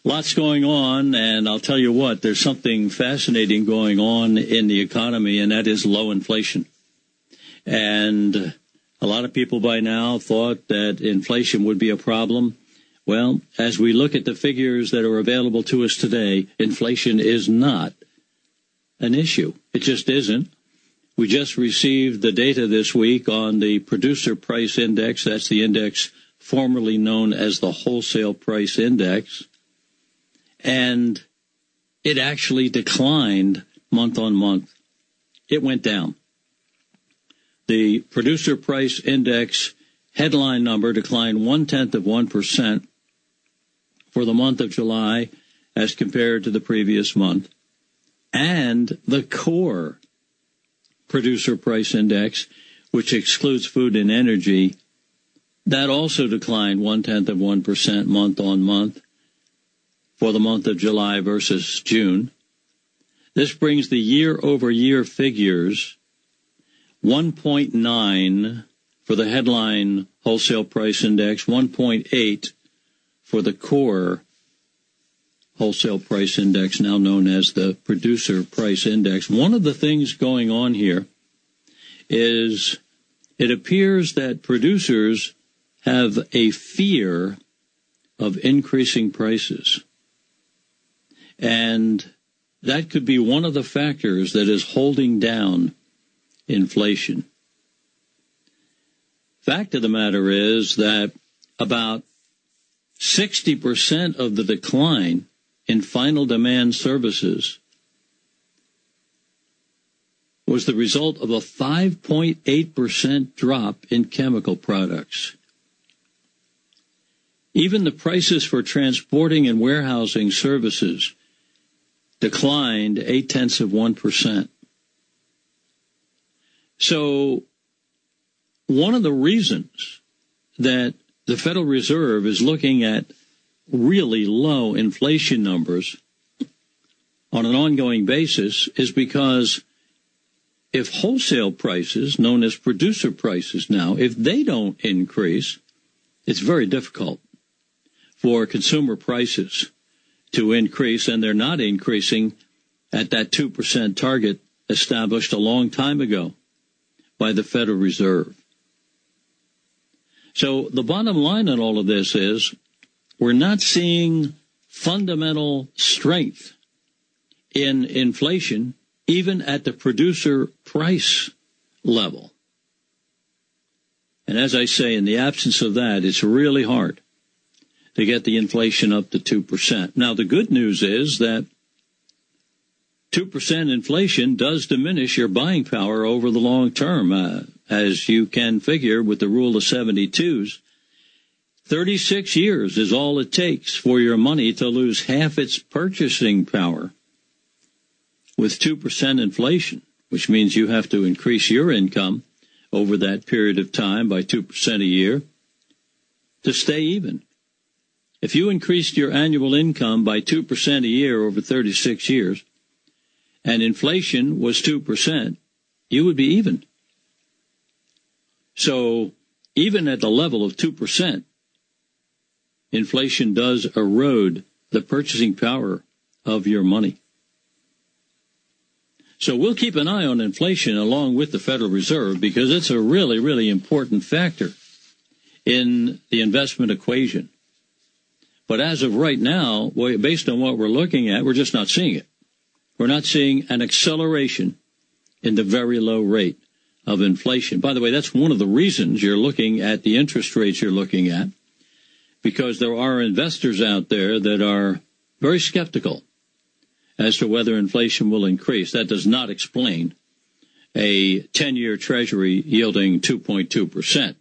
Lots going on, and I'll tell you what, there's something fascinating going on in the economy, and that is low inflation. And a lot of people by now thought that inflation would be a problem. Well, as we look at the figures that are available to us today, inflation is not an issue. It just isn't. We just received the data this week on the Producer Price Index. That's the index formerly known as the Wholesale Price Index. And it actually declined month on month. It went down. The Producer Price Index headline number declined 0.1% for the month of July as compared to the previous month. And the core Producer Price Index, which excludes food and energy, that also declined 0.1% month on month for the month of July versus June. This brings the year-over-year figures 1.9 for the headline Wholesale Price Index, 1.8 for the core Wholesale Price Index, now known as the Producer Price Index. One of the things going on here is it appears that producers have a fear of increasing prices. And that could be one of the factors that is holding down inflation. Fact of the matter is that about 60% of the decline in final demand services was the result of a 5.8% drop in chemical products. Even the prices for transporting and warehousing services declined 0.8%. So one of the reasons that the Federal Reserve is looking at really low inflation numbers on an ongoing basis is because if wholesale prices, known as producer prices now, if they don't increase, it's very difficult for consumer prices to increase, and they're not increasing at that 2% target established a long time ago by the Federal Reserve. So the bottom line on all of this is we're not seeing fundamental strength in inflation, even at the producer price level. And as I say, in the absence of that, it's really hard to get the inflation up to 2%. Now, the good news is that 2% inflation does diminish your buying power over the long term, as you can figure with the rule of 72s. 36 years is all it takes for your money to lose half its purchasing power with 2% inflation, which means you have to increase your income over that period of time by 2% a year to stay even. If you increased your annual income by 2% a year over 36 years, and inflation was 2%, you would be even. So even at the level of 2%, inflation does erode the purchasing power of your money. So we'll keep an eye on inflation along with the Federal Reserve because it's a really, really important factor in the investment equation. But as of right now, based on what we're looking at, we're just not seeing it. We're not seeing an acceleration in the very low rate of inflation. By the way, that's one of the reasons you're looking at the interest rates you're looking at, because there are investors out there that are very skeptical as to whether inflation will increase. That does not explain a 10-year Treasury yielding 2.2%.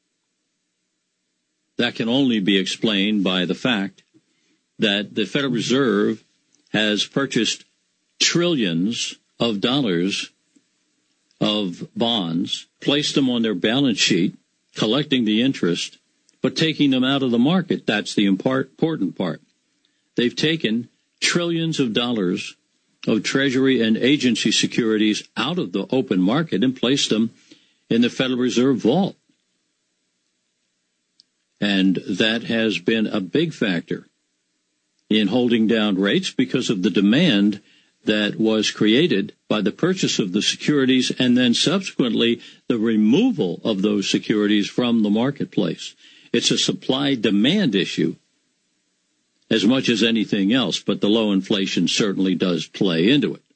That can only be explained by the fact that the Federal Reserve has purchased trillions of dollars of bonds, placed them on their balance sheet, collecting the interest, but taking them out of the market. That's the important part. They've taken trillions of dollars of Treasury and agency securities out of the open market and placed them in the Federal Reserve vault. And that has been a big factor in holding down rates because of the demand that was created by the purchase of the securities and then subsequently the removal of those securities from the marketplace. It's a supply-demand issue as much as anything else, but the low inflation certainly does play into it.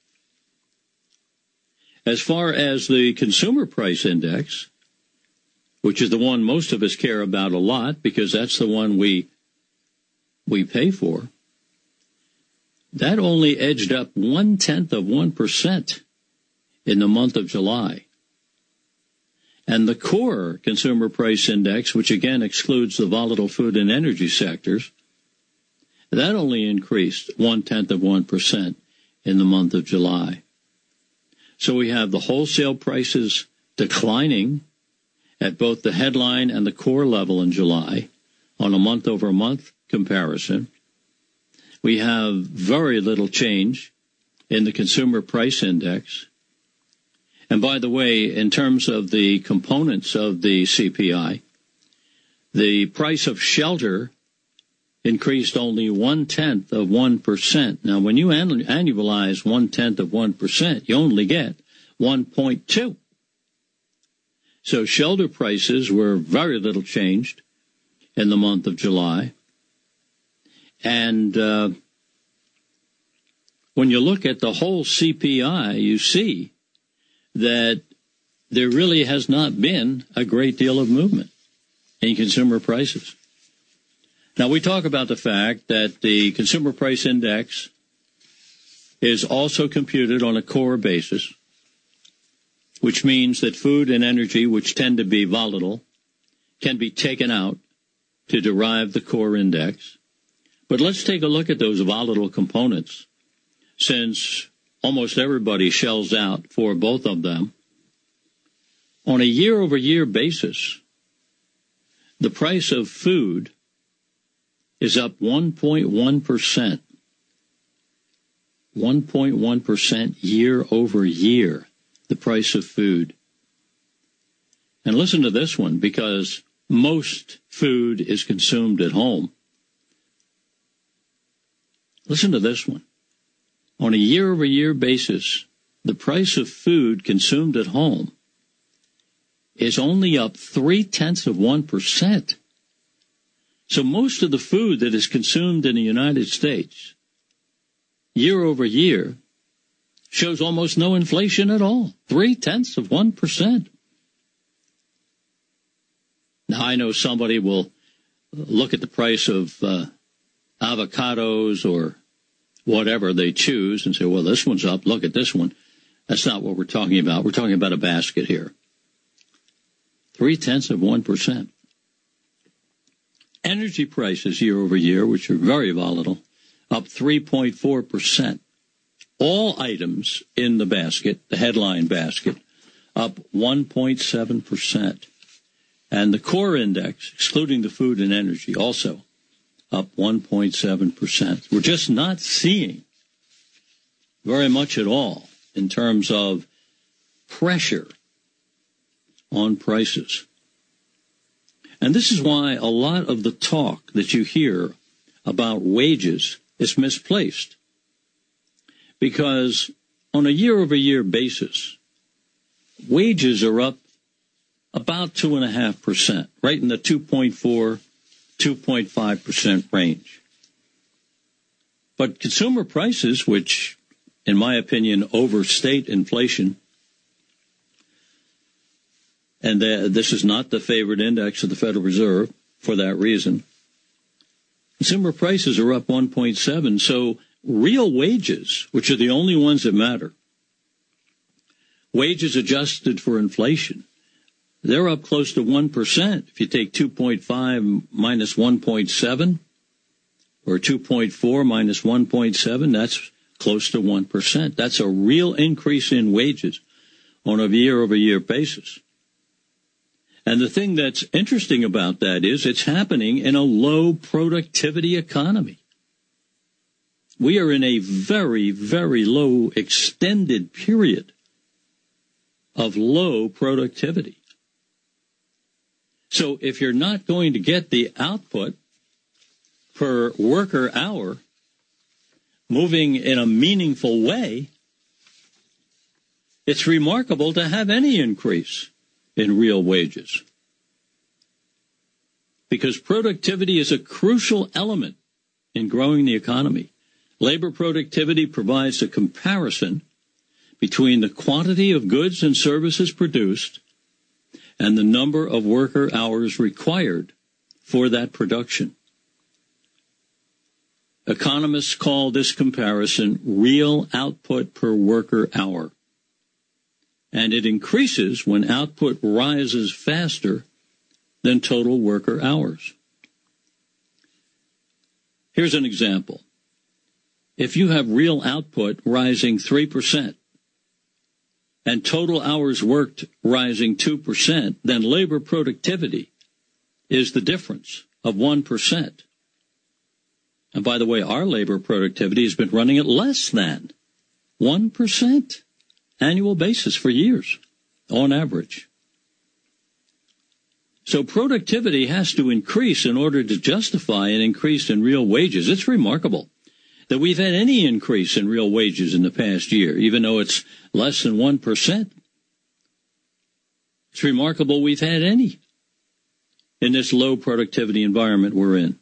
As far as the consumer price index, which is the one most of us care about a lot because that's the one we pay for, that only edged up 0.1% in the month of July. And the core consumer price index, which again excludes the volatile food and energy sectors, that only increased 0.1% in the month of July. So we have the wholesale prices declining at both the headline and the core level in July on a month-over-month comparison. We have very little change in the consumer price index. And by the way, in terms of the components of the CPI, the price of shelter increased only 0.1%. Now, when you annualize 0.1%, you only get 1.2. So shelter prices were very little changed in the month of July. And when you look at the whole CPI, you see that there really has not been a great deal of movement in consumer prices. Now, we talk about the fact that the consumer price index is also computed on a core basis, which means that food and energy, which tend to be volatile, can be taken out to derive the core index. But let's take a look at those volatile components, since almost everybody shells out for both of them. On a year-over-year basis, the price of food is up 1.1%. 1.1% year over year, the price of food. And listen to this one, because most food is consumed at home. Listen to this one. On a year-over-year basis, the price of food consumed at home is only up 0.3%. So most of the food that is consumed in the United States, year over year, shows almost no inflation at all. 0.3%. Now, I know somebody will look at the price of avocados or whatever they choose and say, well, this one's up. Look at this one. That's not what we're talking about. We're talking about a basket here. 0.3%. Energy prices year over year, which are very volatile, up 3.4%. All items in the basket, the headline basket, up 1.7%. And the core index, excluding the food and energy, also up 1.7%. We're just not seeing very much at all in terms of pressure on prices. And this is why a lot of the talk that you hear about wages is misplaced. Because on a year-over-year basis, wages are up about 2.5%, right in the 2.4, 2.5% range. But consumer prices, which, in my opinion, overstate inflation, and this is not the favorite index of the Federal Reserve for that reason. Consumer prices are up 1.7, so real wages, which are the only ones that matter, wages adjusted for inflation, they're up close to 1%. If you take 2.5 minus 1.7, or 2.4 minus 1.7, that's close to 1%. That's a real increase in wages on a year-over-year basis. And the thing that's interesting about that is it's happening in a low productivity economy. We are in a very, very low extended period of low productivity. So if you're not going to get the output per worker hour moving in a meaningful way, it's remarkable to have any increase in real wages. Because productivity is a crucial element in growing the economy. Labor productivity provides a comparison between the quantity of goods and services produced and the number of worker hours required for that production. Economists call this comparison real output per worker hour. And it increases when output rises faster than total worker hours. Here's an example. If you have real output rising 3% and total hours worked rising 2%, then labor productivity is the difference of 1%. And by the way, our labor productivity has been running at less than 1% annual basis for years, on average. So productivity has to increase in order to justify an increase in real wages. It's remarkable that we've had any increase in real wages in the past year, even though it's less than 1%. It's remarkable we've had any in this low productivity environment we're in.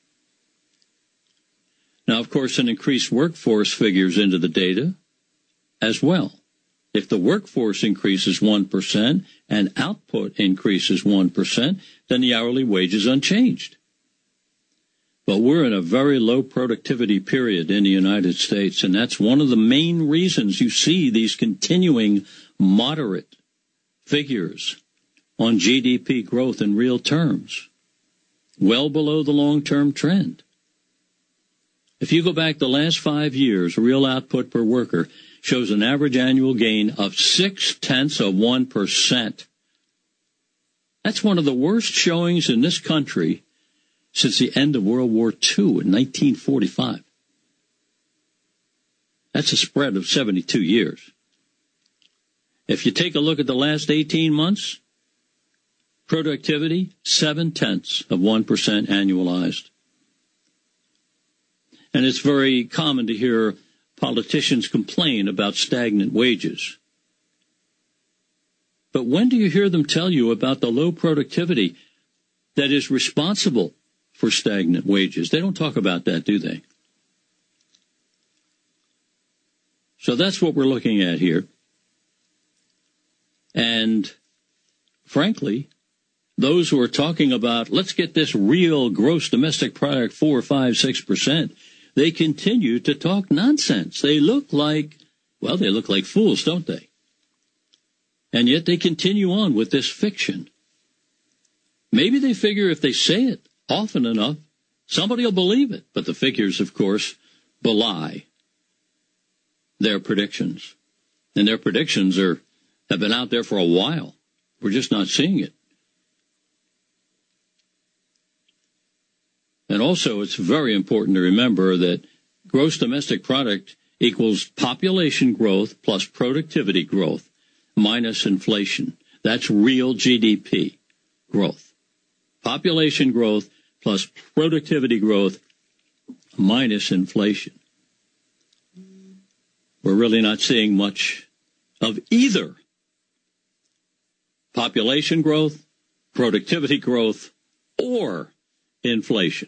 Now, of course, an increased workforce figures into the data as well. If the workforce increases 1% and output increases 1%, then the hourly wage is unchanged. But we're in a very low productivity period in the United States, and that's one of the main reasons you see these continuing moderate figures on GDP growth in real terms, well below the long-term trend. If you go back the last 5 years, real output per worker shows an average annual gain of 0.6%. That's one of the worst showings in this country since the end of World War II in 1945. That's a spread of 72 years. If you take a look at the last 18 months, productivity, 0.7% annualized. And it's very common to hear politicians complain about stagnant wages. But when do you hear them tell you about the low productivity that is responsible for stagnant wages? They don't talk about that, do they? So that's what we're looking at here. And frankly, those who are talking about, let's get this real gross domestic product 4, 5, 6%, they continue to talk nonsense. They look like fools, don't they? And yet they continue on with this fiction. Maybe they figure if they say it often enough, somebody will believe it. But the figures, of course, belie their predictions. And their predictions have been out there for a while. We're just not seeing it. And also, it's very important to remember that gross domestic product equals population growth plus productivity growth minus inflation. That's real GDP growth. Population growth plus productivity growth minus inflation. We're really not seeing much of either. Population growth, productivity growth, or inflation.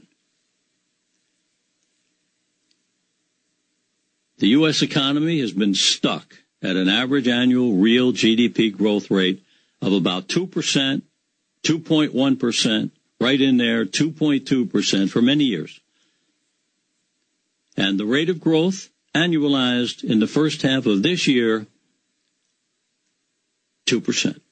The U.S. economy has been stuck at an average annual real GDP growth rate of about 2%, 2.1%, right in there, 2.2% for many years. And the rate of growth annualized in the first half of this year, 2%.